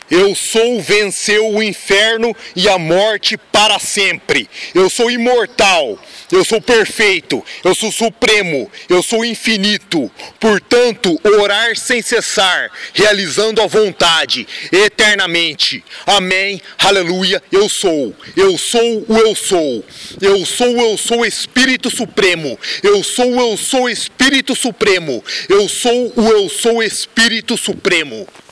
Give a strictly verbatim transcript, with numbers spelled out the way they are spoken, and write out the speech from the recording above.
Eu sou venceu o inferno e a morte para sempre. Eu sou imortal, eu sou perfeito, eu sou supremo, eu sou infinito. Portanto, orar sem cessar, realizando a vontade eternamente. Amém, aleluia, eu sou. Eu sou o eu sou. Eu sou o eu sou Espírito Supremo. Eu sou o eu sou Espírito Supremo. Eu sou o eu sou Espírito Supremo.